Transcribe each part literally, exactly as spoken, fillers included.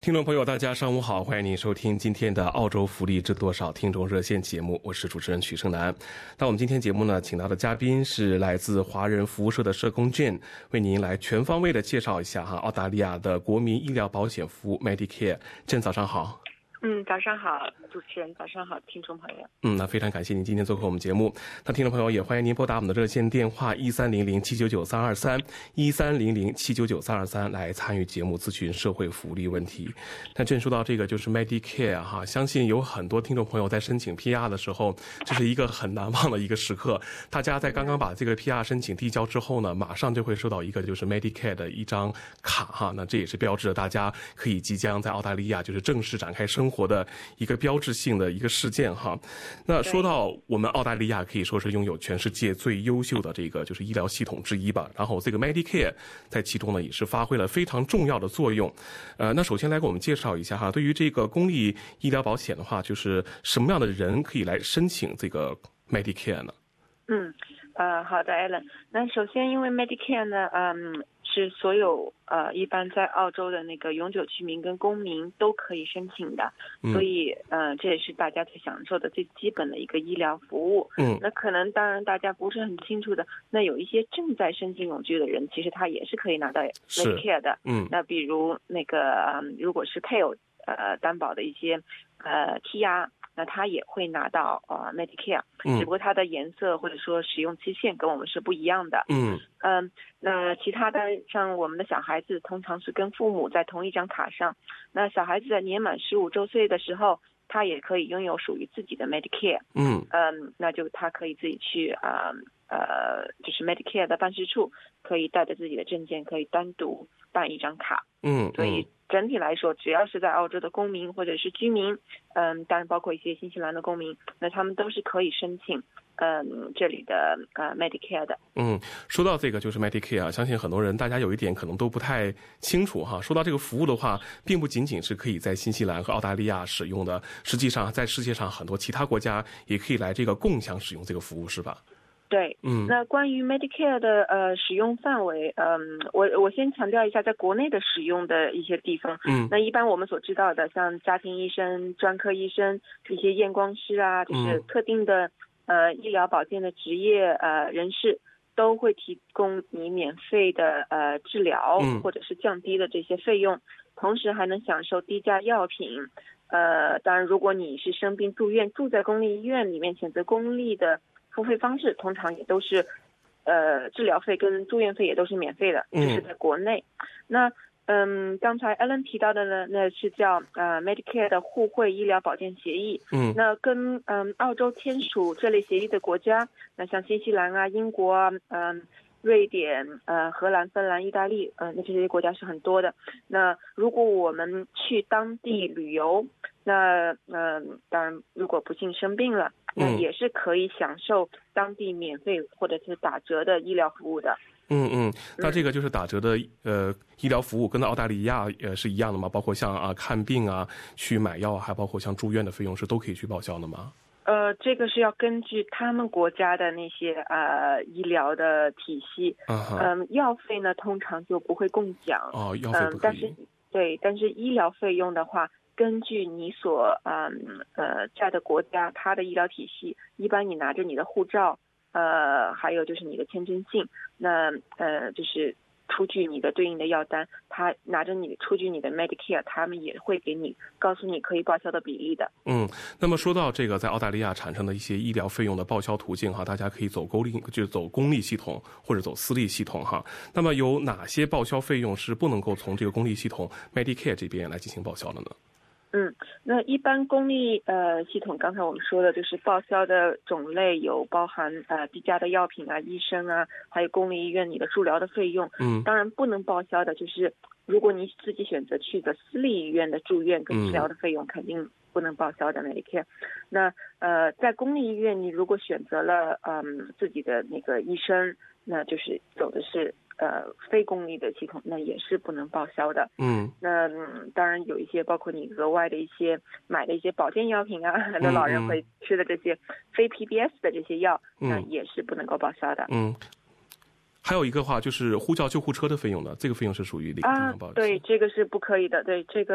听众朋友大家上午好，欢迎您收听今天的澳洲福利知多少听众热线节目，我是主持人许胜男。那我们今天节目呢，请到的嘉宾是来自华人服务社的社工 Jane， 为您来全方位的介绍一下哈澳大利亚的国民医疗保险服务 Medicare。Jane 早上好。 嗯，早上好，主持人，早上好，听众朋友。 嗯，那非常感谢您今天做客我们节目。那听众朋友也欢迎您拨打我们的热线电话一三零零七九九三二三一三零零七九九三二三来参与节目咨询社会福利问题。那正说到这个就是 Medicare 哈，相信有很多听众朋友在申请 P R 的时候，这是一个很难忘的一个时刻。大家在刚刚把这个 P R 申请递交之后呢，马上就会收到一个就是 Medicare 的一张卡哈，那这也是标志着大家可以即将在澳大利亚就是正式展开生活的一个标志性的一个事件哈。那说到我们澳大利亚可以说是拥有全世界最优秀的这个就是医疗系统之一吧，然后这个 Medicare 在其中呢也是发挥了非常重要的作用。呃，那首先来给我们介绍一下哈，对于这个公立医疗保险的话，就是什么样的人可以来申请这个 Medicare 呢？ 嗯，呃，好的 Alan。那首先因为 Medicare 呢，嗯，是所有呃一般在澳洲的那个永久居民跟公民都可以申请的， 嗯、 所以呃这也是大家最享受的最基本的一个医疗服务。 嗯， 那可能当然大家不是很清楚的，那有一些正在申请永居的人，其实他也是可以拿到 Medicare 的。 嗯， 那比如那个、嗯、如果是配偶呃担保的一些呃 T R。那他也会拿到呃 Medicare， 嗯， 只不过它的颜色或者说使用期限跟我们是不一样的。 嗯嗯、呃，那其他的像我们的小孩子，通常是跟父母在同一张卡上。那小孩子在年满十五周岁的时候，他也可以拥有属于自己的 Medicare。 嗯嗯，那就他可以自己去啊 呃, 呃，就是 Medicare 的办事处，可以带着自己的证件，可以单独办一张卡。 嗯， 所以整体来说，只要是在澳洲的公民或者是居民，嗯，当然包括一些新西兰的公民，那他们都是可以申请嗯这里的呃 Medicare 的。 嗯，说到这个就是 Medicare 啊，相信很多人大家有一点可能都不太清楚哈。说到这个服务的话，并不仅仅是可以在新西兰和澳大利亚使用的，实际上在世界上很多其他国家也可以来这个共享使用这个服务，是吧？ 对， 嗯， 那关于 Medicare 的呃使用范围，嗯，我我先强调一下，在国内的使用的一些地方， 嗯， 那一般我们所知道的，像家庭医生、专科医生、一些验光师啊，就是特定的、嗯、呃医疗保健的职业呃人士，都会提供你免费的呃治疗、 嗯、 或者是降低的这些费用，同时还能享受低价药品。呃，当然，如果你是生病住院，住在公立医院里面，选择公立的付费方式通常也都是，呃，治疗费跟住院费也都是免费的，这是在国内。嗯、那嗯，刚才 Alan 提到的呢，那是叫呃 Medicare 的互惠医疗保健协议。 嗯， 那跟嗯澳洲签署这类协议的国家，那像新西兰啊、英国啊、嗯、瑞典、呃、荷兰、芬兰、意大利，呃，那这些国家是很多的。那如果我们去当地旅游，那嗯、呃，当然如果不幸生病了，那也是可以享受当地免费或者是打折的医疗服务的。 嗯嗯，那这个就是打折的呃医疗服务，跟澳大利亚呃是一样的吗？包括像啊看病啊、去买药，还包括像住院的费用是都可以去报销的吗？ 呃，这个是要根据他们国家的那些呃医疗的体系。嗯、uh-huh. 呃，药费呢通常就不会共享。 哦，药费不可以。 嗯、呃，但是对，但是医疗费用的话，根据你所嗯 呃, 呃在的国家，它的医疗体系，一般你拿着你的护照，呃，还有就是你的签证信，那呃就是出具你的对应的药单，他拿着你出具你的 Medicare， 他们也会给你告诉你可以报销的比例的。 嗯，那么说到这个在澳大利亚产生的一些医疗费用的报销途径哈，大家可以走公立就是走公立系统或者走私立系统哈。那么有哪些报销费用是不能够从这个公立系统 Medicare 这边来进行报销的呢？ 嗯，那一般公立呃系统，刚才我们说的就是报销的种类有包含呃低价的药品啊、医生啊，还有公立医院你的住疗的费用。 嗯， 当然不能报销的就是如果你自己选择去的私立医院的住院跟治疗的费用，肯定不能报销的 Medicare。那呃在公立医院，你如果选择了嗯自己的那个医生，那就是走的是呃非公立的系统，那也是不能报销的。 嗯， 那、嗯、当然有一些包括你额外的一些买的一些保健药品啊，很多老人会吃的这些非 P B S 的这些药， 嗯、 那也是不能够报销的。 嗯，还有一个话就是呼叫救护车的费用呢，这个费用是属于哪个地方报销？ 啊，对，这个是不可以的。对，这个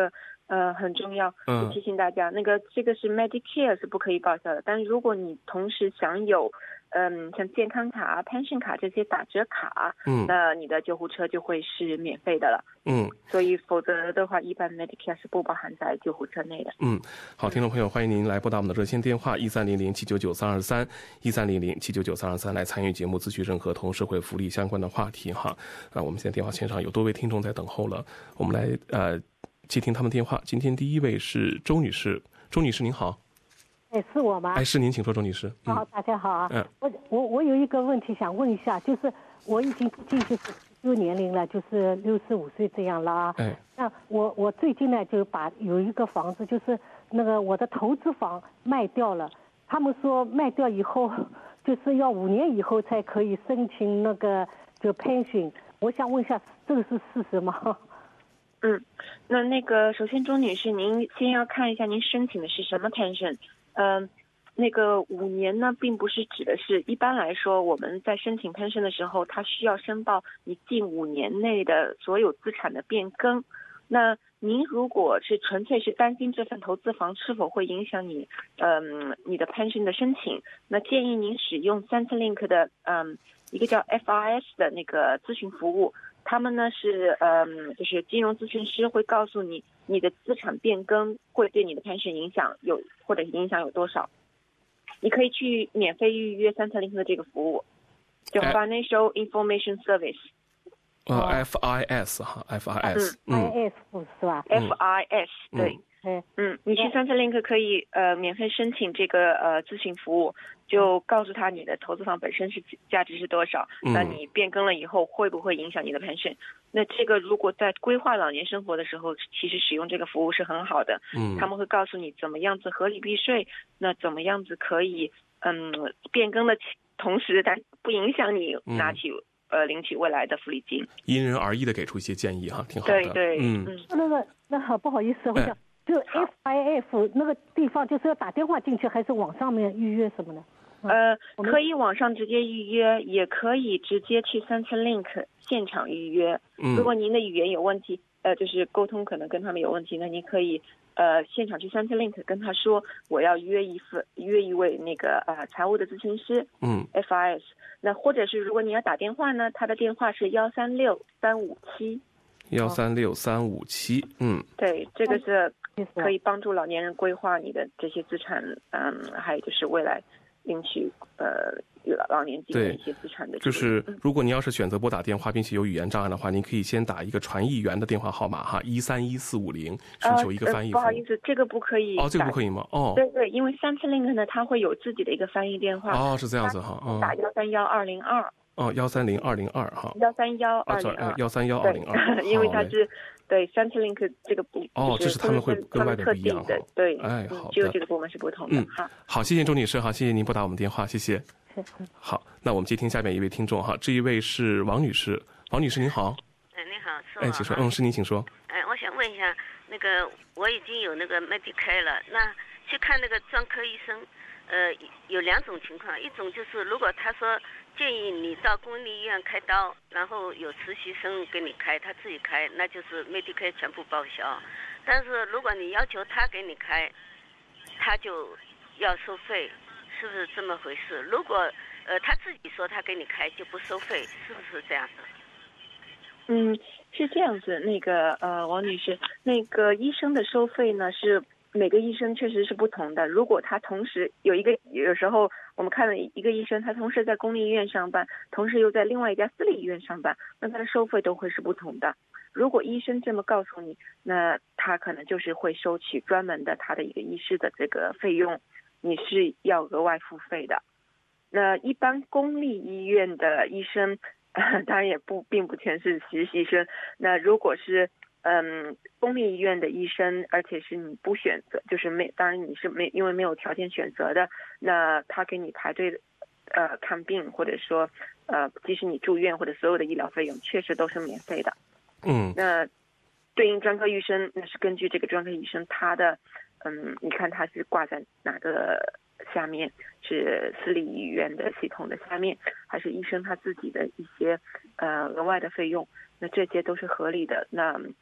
呃，很重要， 嗯， 提醒大家，那个这个是 Medicare 是不可以报销的，但是如果你同时享有，嗯，像健康卡、pension 卡这些打折卡， 嗯， 那你的救护车就会是免费的了， 嗯， 所以否则的话，一般 Medicare 是不包含在救护车内的。 嗯，好，听众朋友，欢迎您来拨打我们的热线电话一三零零七九九三二三一三零零七九九三二三来参与节目，咨询任何同社会福利相关的话题哈。啊，我们现在电话线上有多位听众在等候了，我们来呃接听他们电话。今天第一位是周女士，周女士您好。 哎，是我吗？ 哎，是您，请说，周女士。 好，大家好啊。 嗯， 我我我有一个问题想问一下，就是我已经进去就年龄了，就是六十五岁这样了啊。 哎， 那我我最近呢就把有一个房子，就是那个我的投资房卖掉了。他们说卖掉以后，就是要五年以后才可以申请那个就 pension。我想问一下，这个是事实吗？ 嗯，那那个首先周女士，您先要看一下您申请的是什么 pension。嗯、呃，那个五年呢，并不是指的是一般来说我们在申请 pension 的时候，它需要申报你近五年内的所有资产的变更。那您如果是纯粹是担心这份投资房是否会影响你，嗯、呃，你的 pension 的申请，那建议您使用 Centrelink 的嗯、呃、一个叫 F I S 的那个咨询服务。他们呢是嗯，就是金融咨询师会告诉你你的资产变更会对你的 pension 影响有或者影响有多少，你可以去免费预约 Centrelink 的这个服务，叫 Financial Information Service。 呃 ，F I S 哈 ，F I S， 嗯 ，I S 是吧 ？F I S 对。 嗯， 嗯，你去 Centrelink 可以呃免费申请这个呃咨询服务，就告诉他你的投资房本身是价值是多少， 嗯、 那你变更了以后会不会影响你的 pension？ 那这个如果在规划老年生活的时候，其实使用这个服务是很好的。 嗯， 他们会告诉你怎么样子合理避税，那怎么样子可以嗯变更的同时，但不影响你拿起、嗯、呃领取未来的福利金。 因人而异的给出一些建议哈，挺好的。 对对， 嗯， 嗯那个那好，不好意思，我想。哎就 F I F 那个地方，就是要打电话进去，还是网上面预约什么的？ 呃，可以网上直接预约，也可以直接去 Centrelink 现场预约。 嗯， 如果您的语言有问题，呃，就是沟通可能跟他们有问题，那您可以呃现场去 Centrelink 跟他说，我要约一份约一位那个呃财务的咨询师。 嗯 ，F I S。那或者是如果你要打电话呢，他的电话是幺三六三五七。 幺三六三五七，嗯， 对，这个是可以帮助老年人规划你的这些资产，嗯，还有就是未来领取呃老年金的一些资产的。 就是如果你要是选择拨打电话，并且有语言障碍的话，您可以先打一个传译员的电话号码哈，一三一四五零，寻求一个翻译、 呃呃。不好意思，这个不可以。 哦，这个不可以吗？哦， 对对，因为 Centrelink 呢，它会有自己的一个翻译电话。 哦，是这样子哈。哦、 打幺三幺二零二。 哦，幺三零二零二哈。 幺三幺二零二。 幺三幺二零二。 因为它是。对 Centrelink 这个不哦，这是他们会跟外的不一样的，对， 哎，好的， 只有这个部门是不同的。 嗯，好，好，谢谢周女士哈，谢谢您拨打我们电话，谢谢。好，那我们接听下面一位听众哈，这一位是王女士，王女士您好。 哎，你好，是我。 哎，请说，嗯，是您，请说。 哎，我想问一下，那个我已经有那个 Medicare 了，那去看那个专科医生，呃，有两种情况，一种就是如果他说建议你到公立医院开刀，然后有实习生给你开，他自己开，那就是 Medicare 全部报销。但是如果你要求他给你开，他就要收费，是不是这么回事？如果呃他自己说他给你开就不收费，是不是这样的？ 嗯，是这样子。那个呃，王女士，那个医生的收费呢是。每个医生确实是不同的。如果他同时有一个，有时候我们看了一个医生，他同时在公立医院上班，同时又在另外一家私立医院上班，那他的收费都会是不同的。如果医生这么告诉你，那他可能就是会收取专门的他的一个医师的这个费用，你是要额外付费的。那一般公立医院的医生，呃、当然也不并不全是实习生。那如果是嗯，公立医院的医生，而且是你不选择，就是没，当然你是没，因为没有条件选择的，那他给你排队，呃，看病，或者说，呃，即使你住院或者所有的医疗费用，确实都是免费的。 嗯， 那对应专科医生，那是根据这个专科医生他的，嗯，你看他是挂在哪个下面，是私立医院的系统的下面，还是医生他自己的一些呃额外的费用，那这些都是合理的。那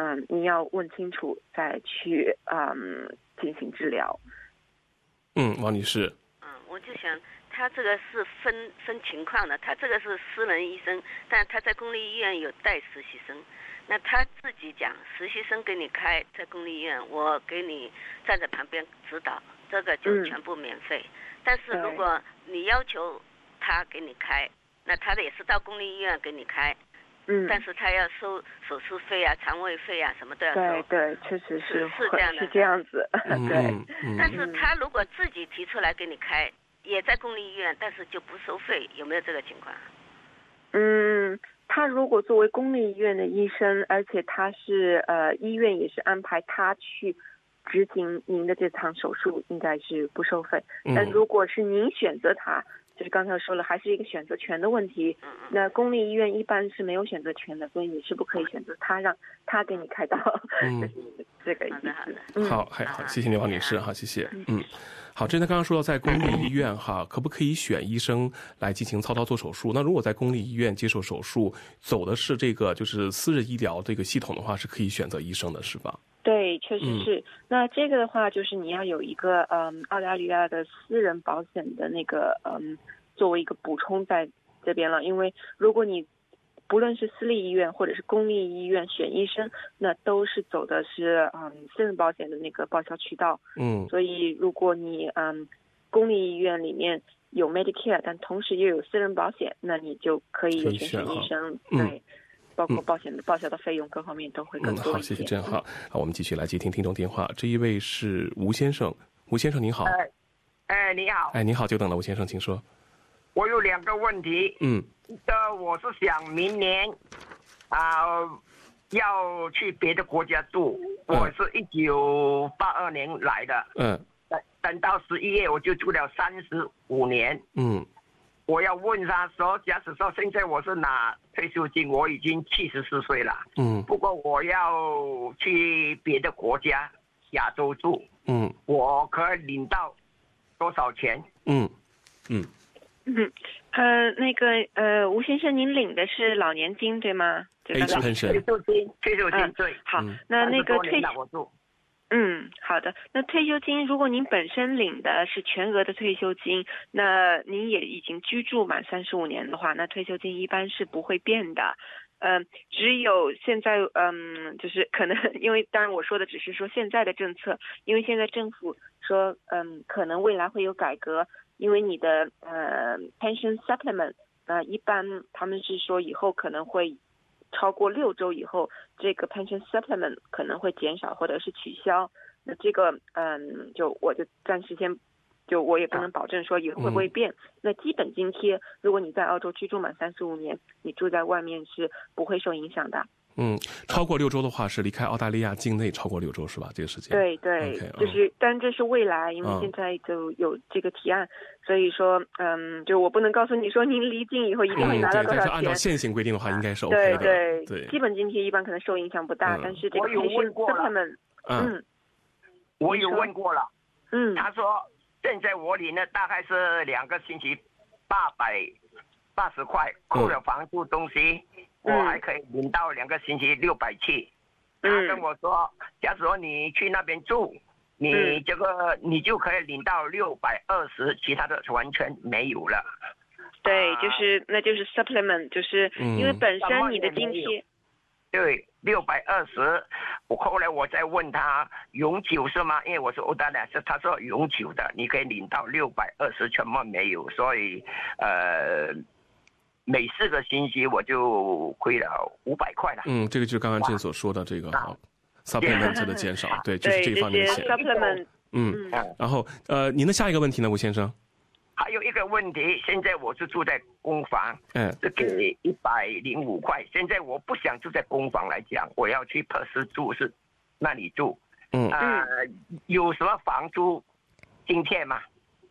嗯，你要问清楚再去嗯进行治疗。 嗯，王女士。 嗯，我就想他这个是分分情况的，他这个是私人医生，但他在公立医院有带实习生。那他自己讲，实习生给你开在公立医院，我给你站在旁边指导，这个就全部免费。嗯、但是如果你要求他给你开，那他的也是到公立医院给你开，嗯，但是他要收手术费啊、肠胃费啊，什么都要收。 对对，确实是是这样的， 是这样子。 嗯、 对、 嗯， 但是他如果自己提出来给你开，也在公立医院，但是就不收费，有没有这个情况？ 嗯。他如果作为公立医院的医生，而且他是呃医院也是安排他去执行您的这场手术，应该是不收费。 嗯、 但如果是您选择他，就是刚才说了，还是一个选择权的问题。那公立医院一般是没有选择权的，所以你是不可以选择他让他给你开刀。嗯，就是这个意思。 好的， 嗯、 好，还好，谢谢你，王女士，好，谢谢。嗯。好，这他刚刚说到在公立医院哈，可不可以选医生来进行操刀做手术？那如果在公立医院接受手术，走的是这个就是私人医疗这个系统的话，是可以选择医生的，是吧？ 对，确实是。嗯、那这个的话，就是你要有一个嗯澳大利亚的私人保险的那个嗯作为一个补充在这边了，因为如果你不论是私立医院或者是公立医院选医生，那都是走的是嗯私人保险的那个报销渠道。 嗯， 所以如果你嗯公立医院里面有 Medicare， 但同时又有私人保险，那你就可以选选医生。 嗯、 对，包括保险的报销的费用各方面都会更多一些。 嗯，好，谢谢郑好。好，我们继续来接听听众电话。这一位是吴先生，吴先生您好。 哎，哎，你好。 哎，你好，久等了，吴先生，请说。 我有两个问题。 嗯。 的我是想明年啊、呃、要去别的国家住，嗯、我是一九八二年来的， 嗯， 等等到十一月我就住了三十五年， 嗯， 我要问他说，假使说现在我是拿退休金，我已经七十四岁了， 嗯， 不过我要去别的国家亚洲住， 嗯， 我可以领到多少钱？ 嗯嗯。 嗯，呃，那个，呃，吴先生，您领的是老年金对吗？ 退休金， 退休金，退休金，对。 好，那那个退休， 嗯，好的。那退休金，如果您本身领的是全额的退休金，那您也已经居住满三十五年的话，那退休金一般是不会变的。嗯、呃，只有现在，嗯，就是可能，因为当然我说的只是说现在的政策，因为现在政府说，嗯，可能未来会有改革。因为你的呃 pension supplement 呃一般他们是说以后可能会超过六周以后，这个 pension supplement 可能会减少或者是取消。那这个嗯就我就暂时先就我也不能保证说以后会不会变。嗯、那基本津贴，如果你在澳洲居住满三十五年，你住在外面是不会受影响的。 嗯，超过六周的话是离开澳大利亚境内超过六周是吧？这个时间。 对对， okay, 就是，嗯、但这是未来，因为现在就有这个提案，嗯、所以说，嗯，就我不能告诉你说您离境以后一定会拿到多少钱。 嗯、但是按照现行规定的话，应该是 OK 的。 对对对， 基本津贴一般可能受影响不大， 嗯、 但是这个培训他们，嗯， 我有问过了， 嗯， 他说现在我领的大概是两个星期八百八十块，扣了房租东西。嗯我还可以领到两个星期六百七，他跟我说，假如说你去那边住，你这个你就可以领到六百二十，其他的完全没有了。 对，就是那就是 supplement， 就是因为本身你的津贴。 嗯、对，六百二十。我后来我再问他永久是吗？因为我是欧大利亚，是他说永久的，你可以领到六百二十，全部没有，所以呃。每四个星期我就亏了五百块了。 嗯，这个就是刚刚郑所说的这个哈 supplement 的减少，对，就是这方面的钱。 supplement。 嗯，然后呃，您的下一个问题呢，吴先生？ 还有一个问题，现在我是住在公房， 嗯， 是给一百零五块。现在我不想住在公房来讲，我要去珀斯住，是那里住。 嗯呃，有什么房租津贴吗？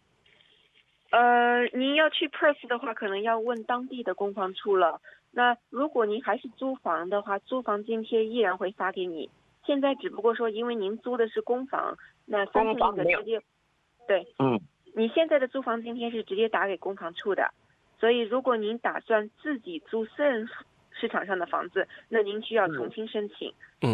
呃，您要去 Perth 的话，可能要问当地的公房处了。那如果您还是租房的话，租房津贴依然会发给你。现在只不过说，因为您租的是公房，那三千零的直接，对， 嗯， 你现在的租房津贴是直接打给公房处的。所以，如果您打算自己租私人市场上的房子，那您需要重新申请。 嗯，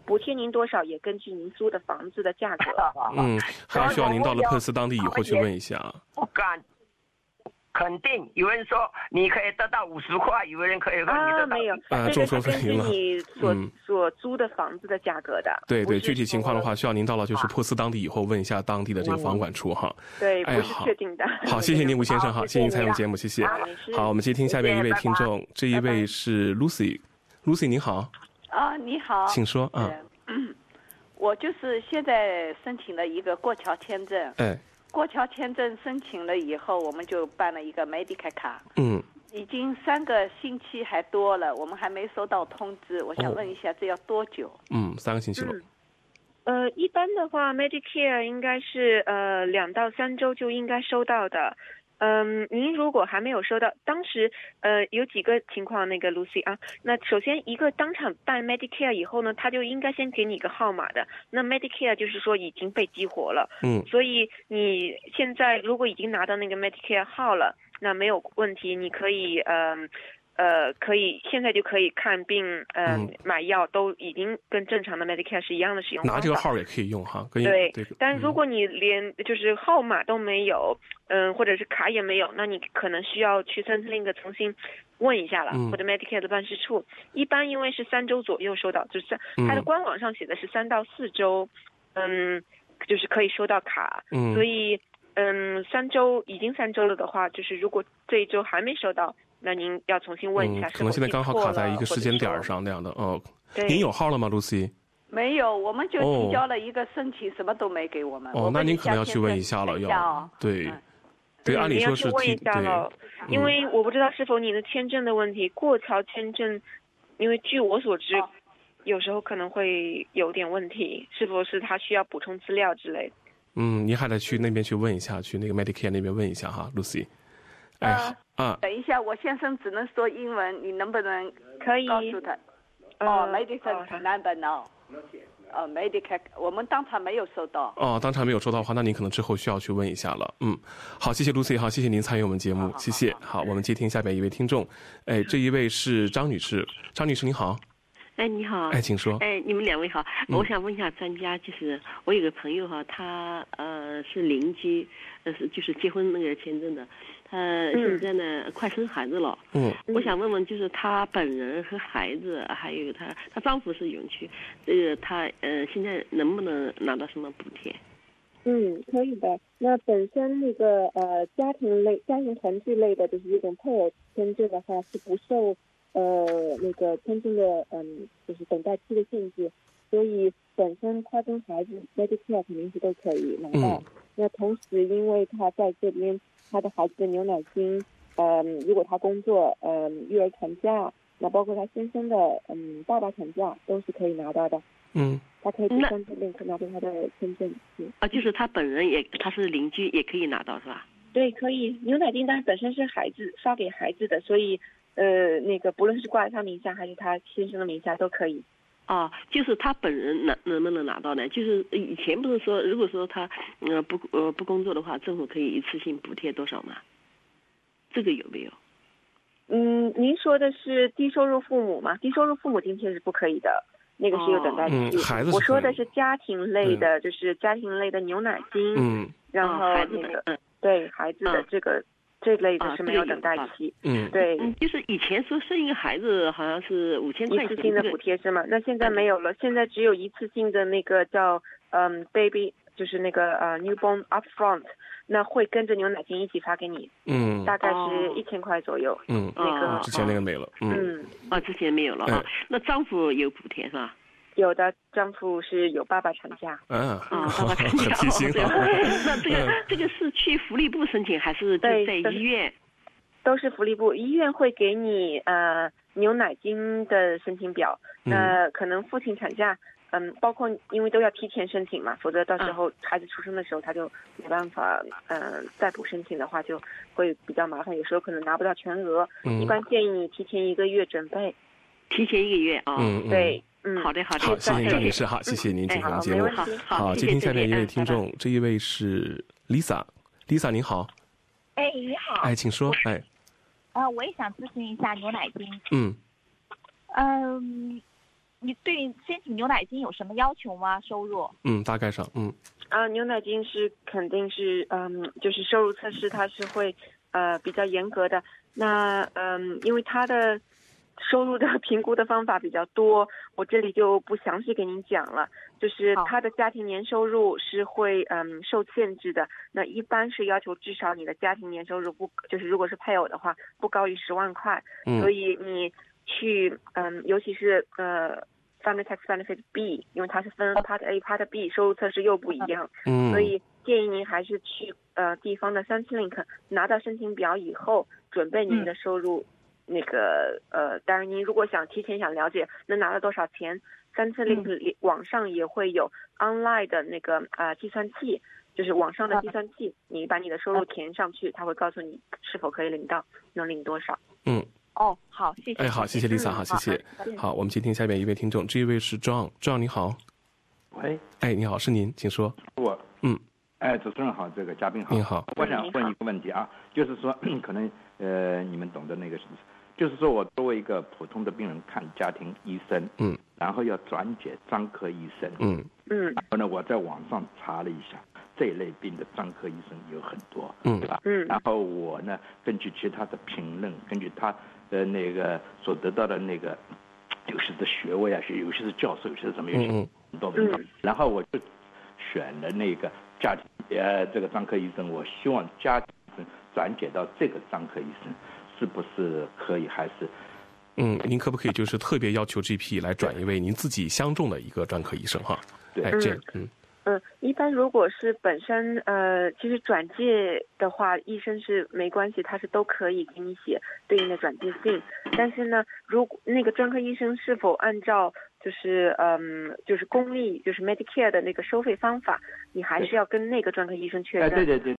补贴您多少也根据您租的房子的价格。 嗯，还需要您到了珀斯当地以后去问一下。 不敢。肯定有人说你可以得到五十块，有人可以让你得到啊，没有， 啊， 这个是根据众说纷纭了。 你所、 嗯、 所租的房子的价格的。 对对，具体情况的话，需要您到了就是珀斯当地以后问一下当地的这个房管处哈。 对， 哎， 不是确定的。 好，谢谢您吴先生，好，谢谢您参与节目，谢谢。好，我们接听下面一位听众，这一位是 Lucy，Lucy 您好。 啊，你好， 请说啊。 嗯，我就是现在申请了一个过桥签证。 哎。 过桥签证申请了以后，我们就办了一个 Medicare 卡。 嗯。 已经三个星期还多了，我们还没收到通知。我想问一下，这要多久？ 嗯，三个星期了。 嗯、呃，一般的话 ，Medicare 应该是呃两到三周就应该收到的。嗯，您如果还没有收到，当时呃有几个情况，那个 Lucy 啊，那首先一个当场办 Medicare 以后呢，他就应该先给你一个号码的。那 Medicare 就是说已经被激活了， 嗯， 所以你现在如果已经拿到那个 Medicare 号了，那没有问题，你可以嗯。呃呃，可以现在就可以看病，呃、嗯，买药都已经跟正常的 Medicare 是一样的使用方法。 拿这个号也可以用哈，跟对。 对。 但如果你连就是号码都没有，嗯，或者是卡也没有，那你可能需要去 Centrelink 重新问一下了， 嗯、 或者 Medicare 的办事处。一般因为是三周左右收到，就是三，它的官网上写的是三到四周，嗯，就是可以收到卡。 嗯。 所以，嗯，三周已经三周了的话，就是如果这一周还没收到。那您要重新问一下、 嗯，可能现在刚好卡在一个时间点上那样的。哦，您有号了吗 ，Lucy？ 没有，我们就提交了一个申请，哦、什么都没给我们。 哦，那您可能要去问一下了，要、 哦、 对。 嗯对，按理说是问一下了，因为我不知道是否你的签证的问题，过桥签证，因为据我所知，哦、有时候可能会有点问题，是否是他需要补充资料之类的？ 嗯，您还得去那边去问一下，去那个 Medicare 那边问一下哈 ，Lucy。哎呀。啊， 等一下，我先生只能说英文，你能不能可以告诉他？哦 ，Medicare number now。哦 ，Medicare， 我们当场没有收到。 哦，当场没有收到的话，那您可能之后需要去问一下了。嗯，好，谢谢 Lucy， 好，谢谢您参与我们节目，谢谢。好，我们接听下边一位听众，哎，这一位是张女士，张女士您好。 哎，你好。 哎，请说。 哎，你们两位好，我想问一下专家，就是我有个朋友哈，他呃是邻居，呃是就是结婚那个签证的。他现在呢、嗯、快生孩子了， 嗯， 我想问问，就是他本人和孩子，还有他他丈夫是永居，这个他呃现在能不能拿到什么补贴？ 嗯，可以的。那本身那个呃家庭类、家庭团聚类的，就是这种配偶签证的话，是不受呃那个签证的嗯就是等待期的限制，所以本身他跟孩子 Medicare 肯定是都可以拿到。 嗯、 那同时，因为他在这边。他的孩子的牛奶金，嗯，如果他工作，嗯，育儿产假，那包括他先生的，嗯，爸爸产假都是可以拿到的。 嗯， 他可以第三次领拿到他的签证。 啊，就是他本人也，他是邻居也可以拿到是吧？ 对，可以。牛奶金单本身是孩子发给孩子的，所以，呃，那个不论是挂在他名下还是他先生的名下都可以。 哦，就是他本人能能不能拿到呢？就是以前不是说，如果说他呃不呃不工作的话，政府可以一次性补贴多少吗？这个有没有？ 嗯，您说的是低收入父母吗？低收入父母津贴是不可以的，那个是有等待期。 哦嗯、孩子我说的是家庭类的，就是家庭类的牛奶金， 嗯， 然后那个、嗯、对孩子的这个。嗯这类的是没有等待期， 嗯， 对， 嗯，就是以前说生一个孩子好像是五千块一次性的补贴是吗？那现在没有了，现在只有一次性的那个叫嗯 baby， 就是那个呃 newborn upfront， 那会跟着牛奶金一起发给你， 嗯， 大概是一千块左右， 嗯， 那个之前那个没了， 嗯， 啊，之前没有了啊，那丈夫有补贴是吧？ 有的，丈夫是有爸爸产假。 嗯啊，爸爸产假， 很贴心啊。 那这个这个是去福利部申请还是在医院？ 都是福利部，医院会给你呃牛奶金的申请表。那可能父亲产假，嗯，包括因为都要提前申请嘛，否则到时候孩子出生的时候他就没办法，呃，再补申请的话就会比较麻烦，有时候可能拿不到全额。 嗯、 一般建议你提前一个月准备。 提前一个月啊？ 嗯， 对。 嗯，好的好的， 好，谢谢张女士，好，谢谢您今天的节目，好，接听下面一位听众，这一位是 Lisa，Lisa 您好， 哎你好， 哎请说，哎， 呃我也想咨询一下牛奶金， 嗯， 嗯你对申请牛奶金有什么要求吗？收入？ 嗯，大概上，嗯。 啊，牛奶金是肯定是，嗯，就是收入测试它是会，呃，比较严格的。那，嗯，因为它的收入的评估的方法比较多，我这里就不详细给您讲了。就是他的家庭年收入是会嗯受限制的，那一般是要求至少你的家庭年收入不就是如果是配偶的话不高于十万块， 嗯、 所以你去嗯尤其是呃 Family Tax Benefit B， 因为它是分 Part A、Part B， 收入测试又不一样， 嗯， 所以建议您还是去呃地方的三七 link 拿到申请表以后，准备您的收入。嗯那个呃，当然您如果想提前想了解能拿到多少钱，三七 link 网上也会有 online 的那个啊、呃、计算器，就是网上的计算器，你把你的收入填上去，它会告诉你是否可以领到，能领多少。 嗯。 哦，好，谢谢。 哎，好，谢谢 Lisa，、嗯、好，谢谢。好，我们接听下面一位听众，这一位是 John，John 你好。 喂。 哎，你好，是您，请说。 我。 嗯。 哎，主持人好，这个嘉宾好。 您好。 我想问一个问题啊，就是说可能呃你们懂得那个是。就是说我作为一个普通的病人看家庭医生， 嗯， 然后要转介专科医生， 嗯嗯， 然后呢，我在网上查了一下，这一类病的专科医生有很多， 嗯， 对吧？ 嗯， 然后我呢，根据其他的评论，根据他的那个所得到的那个，有些是学位啊，有些是教授，有些是什么，有些很多文章， 嗯， 然后我就选了那个家庭呃这个专科医生，我希望家庭医生转介到这个专科医生。是不是可以？还是， 嗯，您可不可以就是特别要求 G P 来转一位您自己相中的一个专科医生哈？ 对， 哎，这嗯嗯，一般如果是本身呃，其实转介的话，医生是没关系，他是都可以给你写对应的转介信。但是呢，如果那个专科医生是否按照就是嗯，就是公立就是 Medicare 的那个收费方法，你还是要跟那个专科医生确认。 哎，对对对。